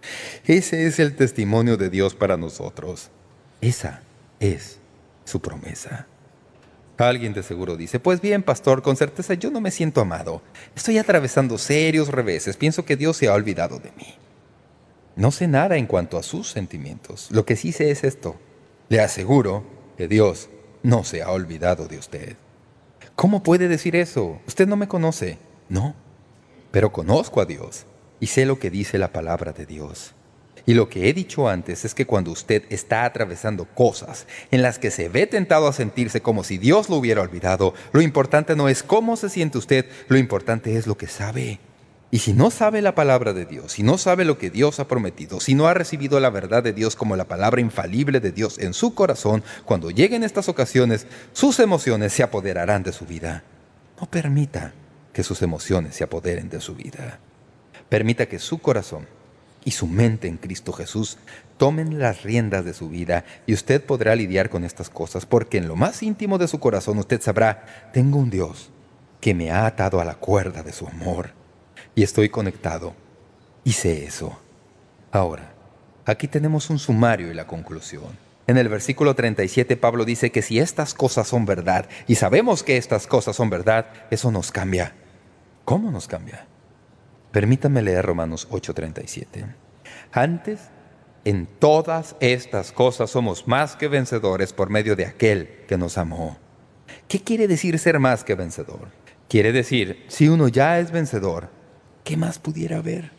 Ese es el testimonio de Dios para nosotros. Esa es su promesa. Alguien de seguro dice, pues bien, pastor, con certeza yo no me siento amado. Estoy atravesando serios reveses. Pienso que Dios se ha olvidado de mí. No sé nada en cuanto a sus sentimientos. Lo que sí sé es esto. Le aseguro que Dios no se ha olvidado de usted. ¿Cómo puede decir eso? Usted no me conoce. No, pero conozco a Dios y sé lo que dice la palabra de Dios. Y lo que he dicho antes es que cuando usted está atravesando cosas en las que se ve tentado a sentirse como si Dios lo hubiera olvidado, lo importante no es cómo se siente usted, lo importante es lo que sabe. Y si no sabe la palabra de Dios, si no sabe lo que Dios ha prometido, si no ha recibido la verdad de Dios como la palabra infalible de Dios en su corazón, cuando lleguen estas ocasiones, sus emociones se apoderarán de su vida. No permita que sus emociones se apoderen de su vida. Permita que su corazón y su mente en Cristo Jesús tomen las riendas de su vida y usted podrá lidiar con estas cosas, porque en lo más íntimo de su corazón usted sabrá, tengo un Dios que me ha atado a la cuerda de su amor. Y estoy conectado, y sé eso. Ahora, aquí tenemos un sumario y la conclusión. En el versículo treinta y siete, Pablo dice que si estas cosas son verdad, y sabemos que estas cosas son verdad, eso nos cambia. ¿Cómo nos cambia? Permítame leer Romanos ocho treinta y siete. Antes, en todas estas cosas somos más que vencedores por medio de aquel que nos amó. ¿Qué quiere decir ser más que vencedor? Quiere decir, si uno ya es vencedor, ¿qué más pudiera haber?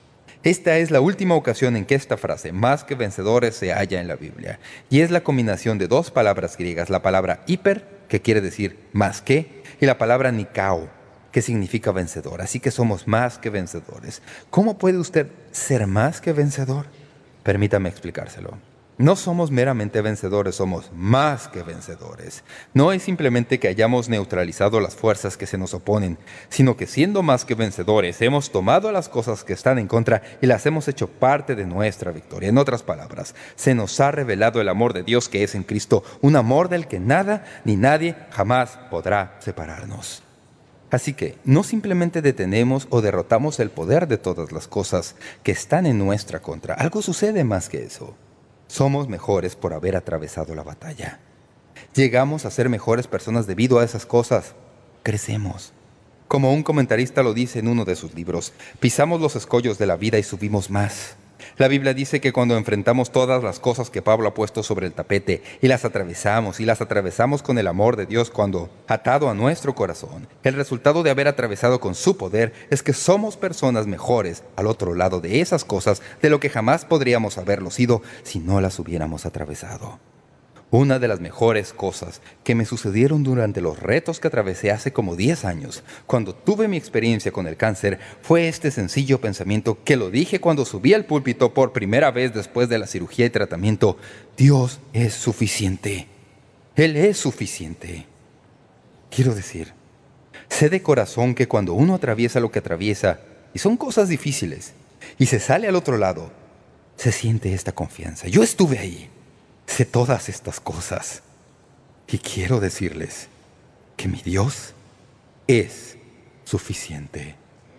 Esta es la última ocasión en que esta frase, más que vencedores, se halla en la Biblia. Y es la combinación de dos palabras griegas, la palabra hiper, que quiere decir más que, y la palabra nikao, que significa vencedor. Así que somos más que vencedores. ¿Cómo puede usted ser más que vencedor? Permítame explicárselo. No somos meramente vencedores, somos más que vencedores. No es simplemente que hayamos neutralizado las fuerzas que se nos oponen, sino que siendo más que vencedores, hemos tomado las cosas que están en contra y las hemos hecho parte de nuestra victoria. En otras palabras, se nos ha revelado el amor de Dios que es en Cristo, un amor del que nada ni nadie jamás podrá separarnos. Así que no simplemente detenemos o derrotamos el poder de todas las cosas que están en nuestra contra. Algo sucede más que eso. Somos mejores por haber atravesado la batalla. Llegamos a ser mejores personas debido a esas cosas. Crecemos. Como un comentarista lo dice en uno de sus libros, pisamos los escollos de la vida y subimos más. La Biblia dice que cuando enfrentamos todas las cosas que Pablo ha puesto sobre el tapete y las atravesamos, y las atravesamos con el amor de Dios cuando atado a nuestro corazón, el resultado de haber atravesado con su poder es que somos personas mejores al otro lado de esas cosas de lo que jamás podríamos haberlo sido si no las hubiéramos atravesado. Una de las mejores cosas que me sucedieron durante los retos que atravesé hace como diez años, cuando tuve mi experiencia con el cáncer, fue este sencillo pensamiento que lo dije cuando subí al púlpito por primera vez después de la cirugía y tratamiento: Dios es suficiente. Él es suficiente. Quiero decir, sé de corazón que cuando uno atraviesa lo que atraviesa, y son cosas difíciles, y se sale al otro lado, se siente esta confianza. Yo estuve ahí. Sé todas estas cosas y quiero decirles que mi Dios es suficiente.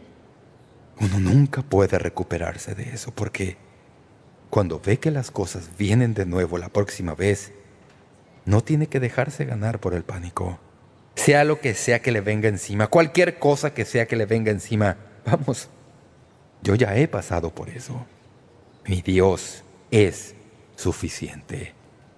Uno nunca puede recuperarse de eso porque cuando ve que las cosas vienen de nuevo la próxima vez, no tiene que dejarse ganar por el pánico. Sea lo que sea que le venga encima, cualquier cosa que sea que le venga encima, vamos, yo ya he pasado por eso. Mi Dios es suficiente.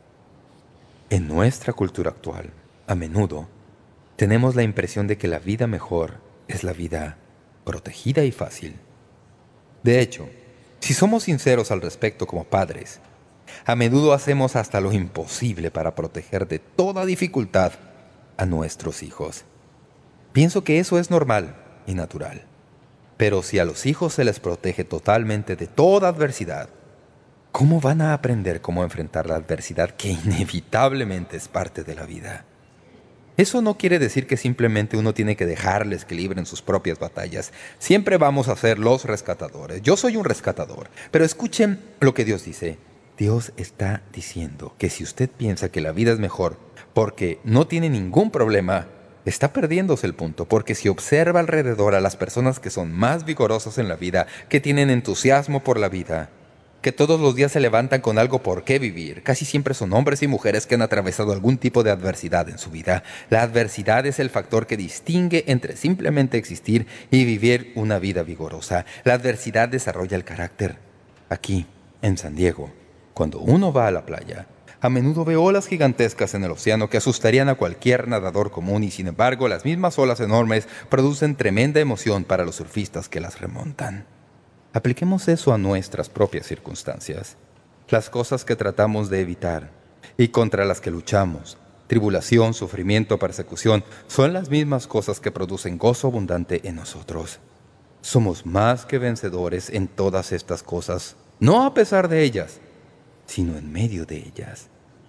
En nuestra cultura actual, a menudo, tenemos la impresión de que la vida mejor es la vida protegida y fácil. De hecho, si somos sinceros al respecto como padres, a menudo hacemos hasta lo imposible para proteger de toda dificultad a nuestros hijos. Pienso que eso es normal y natural. Pero si a los hijos se les protege totalmente de toda adversidad, ¿cómo van a aprender cómo enfrentar la adversidad que inevitablemente es parte de la vida? Eso no quiere decir que simplemente uno tiene que dejarles que libren sus propias batallas. Siempre vamos a ser los rescatadores. Yo soy un rescatador. Pero escuchen lo que Dios dice. Dios está diciendo que si usted piensa que la vida es mejor porque no tiene ningún problema, está perdiéndose el punto, porque si observa alrededor a las personas que son más vigorosas en la vida, que tienen entusiasmo por la vida, que todos los días se levantan con algo por qué vivir. Casi siempre son hombres y mujeres que han atravesado algún tipo de adversidad en su vida. La adversidad es el factor que distingue entre simplemente existir y vivir una vida vigorosa. La adversidad desarrolla el carácter. Aquí, en San Diego, cuando uno va a la playa, a menudo ve olas gigantescas en el océano que asustarían a cualquier nadador común y, sin embargo, las mismas olas enormes producen tremenda emoción para los surfistas que las remontan. Apliquemos eso a nuestras propias circunstancias. Las cosas que tratamos de evitar y contra las que luchamos, tribulación, sufrimiento, persecución, son las mismas cosas que producen gozo abundante en nosotros. Somos más que vencedores en todas estas cosas, no a pesar de ellas, sino en medio de ellas.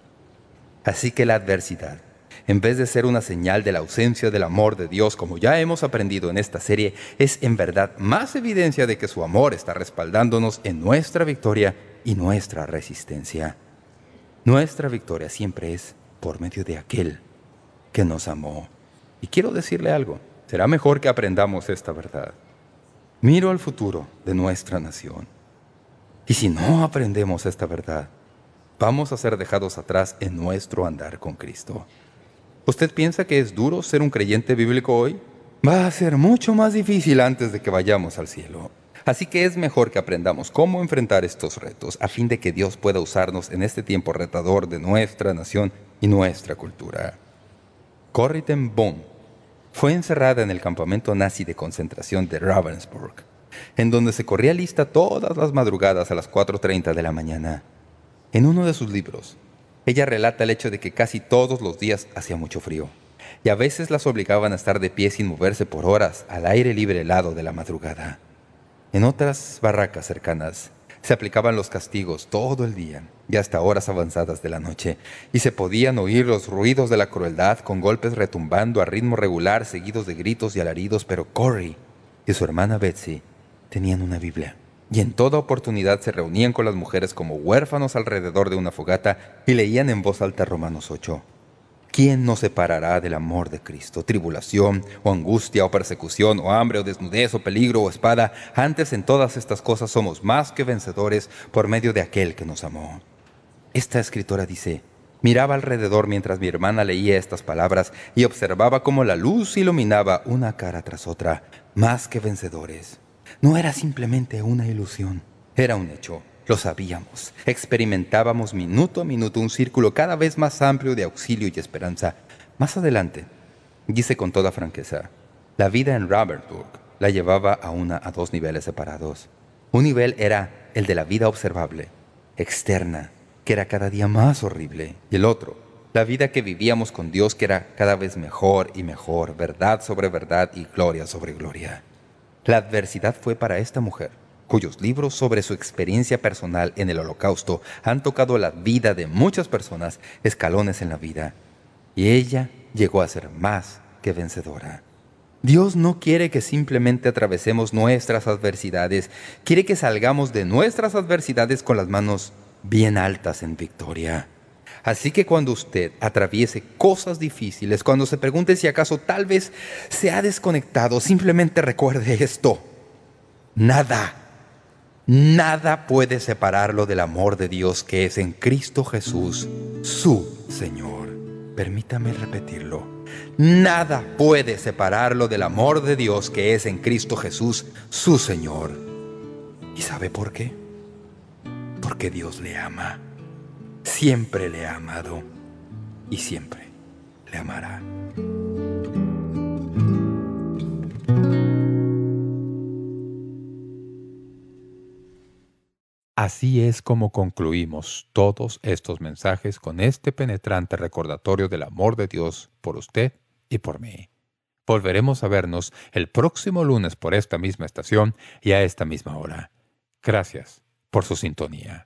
Así que la adversidad, en vez de ser una señal de la ausencia del amor de Dios, como ya hemos aprendido en esta serie, es en verdad más evidencia de que su amor está respaldándonos en nuestra victoria y nuestra resistencia. Nuestra victoria siempre es por medio de aquel que nos amó. Y quiero decirle algo, será mejor que aprendamos esta verdad. Miro al futuro de nuestra nación. Y si no aprendemos esta verdad, vamos a ser dejados atrás en nuestro andar con Cristo. ¿Usted piensa que es duro ser un creyente bíblico hoy? Va a ser mucho más difícil antes de que vayamos al cielo. Así que es mejor que aprendamos cómo enfrentar estos retos a fin de que Dios pueda usarnos en este tiempo retador de nuestra nación y nuestra cultura. Corrie ten Boom fue encerrada en el campamento nazi de concentración de Ravensbrück, en donde se corría lista todas las madrugadas a las cuatro treinta de la mañana. En uno de sus libros, ella relata el hecho de que casi todos los días hacía mucho frío, y a veces las obligaban a estar de pie sin moverse por horas al aire libre helado de la madrugada. En otras barracas cercanas se aplicaban los castigos todo el día y hasta horas avanzadas de la noche, y se podían oír los ruidos de la crueldad con golpes retumbando a ritmo regular seguidos de gritos y alaridos, pero Corrie y su hermana Betsy tenían una Biblia. Y en toda oportunidad se reunían con las mujeres como huérfanos alrededor de una fogata y leían en voz alta Romanos ocho. ¿Quién nos separará del amor de Cristo? ¿Tribulación, o angustia, o persecución, o hambre, o desnudez, o peligro, o espada? Antes en todas estas cosas somos más que vencedores por medio de aquel que nos amó. Esta escritora dice, Miraba alrededor mientras mi hermana leía estas palabras y observaba cómo la luz iluminaba una cara tras otra, más que vencedores. No era simplemente una ilusión, era un hecho. Lo sabíamos. Experimentábamos minuto a minuto un círculo cada vez más amplio de auxilio y esperanza. Más adelante, dice con toda franqueza, la vida en Robertsburg la llevaba a una a dos niveles separados. Un nivel era el de la vida observable, externa, que era cada día más horrible, y el otro, la vida que vivíamos con Dios, que era cada vez mejor y mejor, verdad sobre verdad y gloria sobre gloria. La adversidad fue para esta mujer, cuyos libros sobre su experiencia personal en el Holocausto han tocado la vida de muchas personas, escalones en la vida, y ella llegó a ser más que vencedora. Dios no quiere que simplemente atravesemos nuestras adversidades, quiere que salgamos de nuestras adversidades con las manos bien altas en victoria. Así que cuando usted atraviese cosas difíciles, cuando se pregunte si acaso tal vez se ha desconectado, simplemente recuerde esto. Nada, nada puede separarlo del amor de Dios que es en Cristo Jesús, su Señor. Permítame repetirlo. Nada puede separarlo del amor de Dios que es en Cristo Jesús, su Señor. ¿Y sabe por qué? Porque Dios le ama. Siempre le ha amado y siempre le amará. Así es como concluimos todos estos mensajes con este penetrante recordatorio del amor de Dios por usted y por mí. Volveremos a vernos el próximo lunes por esta misma estación y a esta misma hora. Gracias por su sintonía.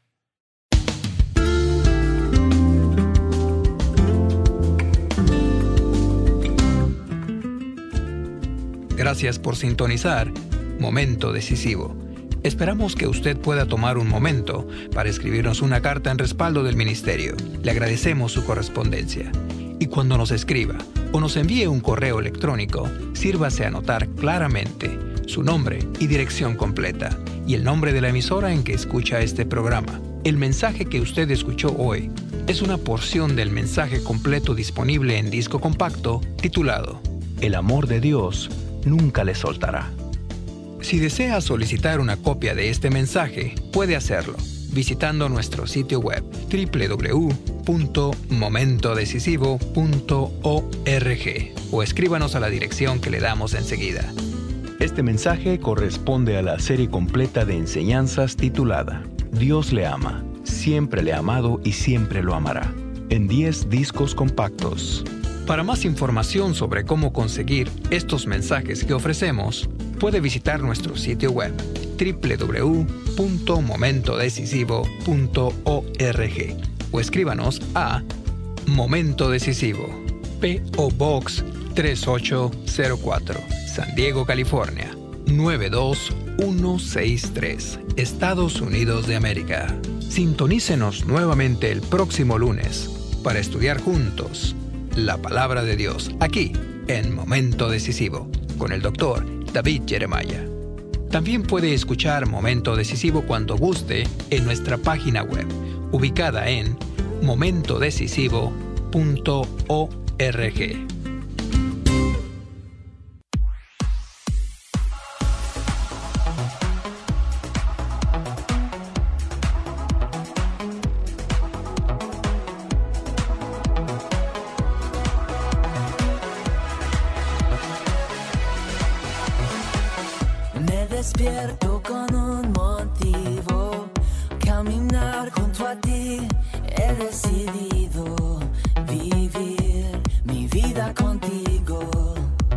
Gracias por sintonizar Momento Decisivo. Esperamos que usted pueda tomar un momento para escribirnos una carta en respaldo del ministerio. Le agradecemos su correspondencia. Y cuando nos escriba o nos envíe un correo electrónico, sírvase a anotar claramente su nombre y dirección completa y el nombre de la emisora en que escucha este programa. El mensaje que usted escuchó hoy es una porción del mensaje completo disponible en disco compacto titulado El amor de Dios nunca le soltará. Si desea solicitar una copia de este mensaje, puede hacerlo visitando nuestro sitio web doble u doble u doble u punto momento decisivo punto org o escríbanos a la dirección que le damos enseguida. Este mensaje corresponde a la serie completa de enseñanzas titulada Dios le ama, siempre le ha amado y siempre lo amará, en diez discos compactos. Para más información sobre cómo conseguir estos mensajes que ofrecemos, puede visitar nuestro sitio web doble u doble u doble u punto momento decisivo punto org o escríbanos a Momento Decisivo, P O Box tres ocho cero cuatro, San Diego, California, nueve dos uno seis tres, Estados Unidos de América. Sintonícenos nuevamente el próximo lunes para estudiar juntos la Palabra de Dios, aquí en Momento Decisivo, con el doctor David Jeremiah. También puede escuchar Momento Decisivo cuando guste en nuestra página web, ubicada en momento decisivo punto org. Despierto con un motivo, caminar junto a ti. He decidido vivir mi vida contigo.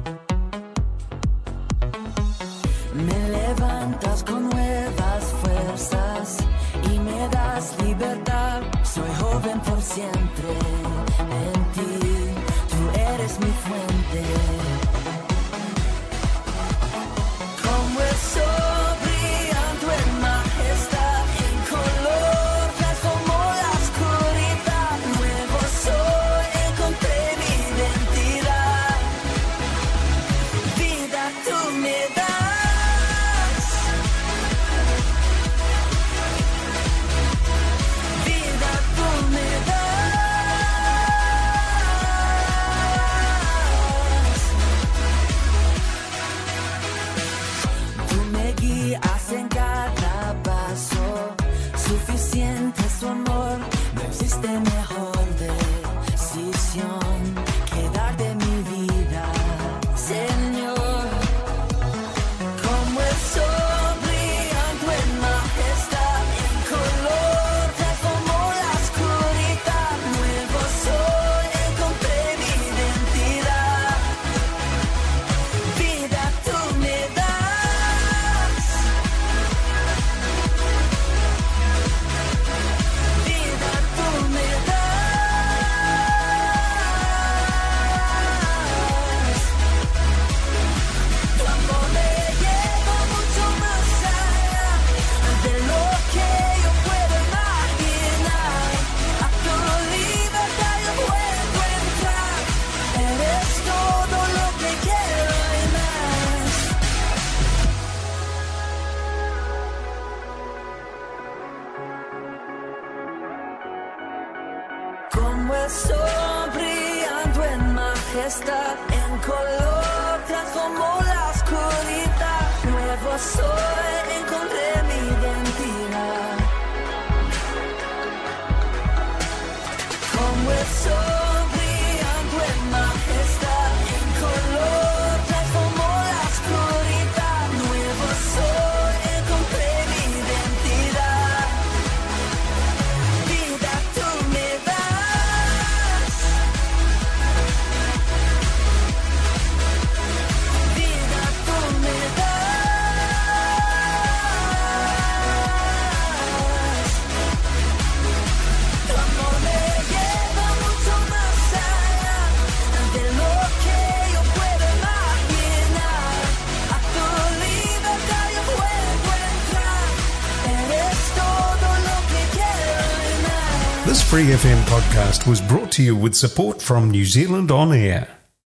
Me levantas con nuevas fuerzas y me das libertad. Soy joven por siempre en ti, tú eres mi fuente. Como el sol brillando en majestad, en color transformó la oscuridad. majestad en color transformó la oscuridad. Nuevo soy, encontré mi identidad. Como el sol brillando en majestad en color transformó la oscuridad. Nuevo soy, encontré mi identidad. Vida tú me das, vida tú me das. Tu amor me lleva mucho más allá de lo que yo puedo imaginar. A tu libertad yo puedo entrar. Eres todo lo que quiero en. This Free F M podcast was brought to you with support from New Zealand On Air.